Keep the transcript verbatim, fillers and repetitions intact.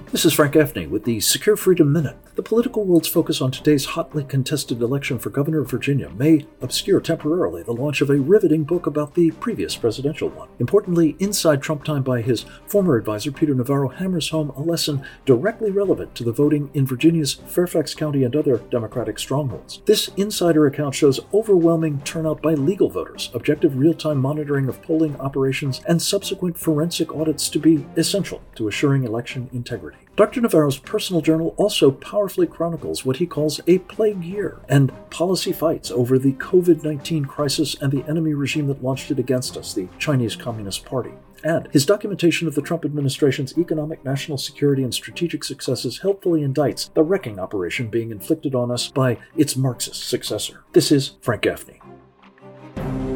This is Frank Gaffney with the Secure Freedom Minute. The political world's focus on today's hotly contested election for governor of Virginia may obscure temporarily the launch of a riveting book about the previous presidential one. Importantly, Inside Trump Time by his former advisor Peter Navarro hammers home a lesson directly relevant to the voting in Virginia's Fairfax County and other Democratic strongholds. This insider account shows overwhelming turnout by legal voters, objective real-time monitoring of polling operations, and subsequent forensic audits to be essential to assuring election integrity. Doctor Navarro's personal journal also powerfully chronicles what he calls a plague year and policy fights over the covid nineteen crisis and the enemy regime that launched it against us, the Chinese Communist Party. And his documentation of the Trump administration's economic, national security, and strategic successes helpfully indicts the wrecking operation being inflicted on us by its Marxist successor. This is Frank Gaffney.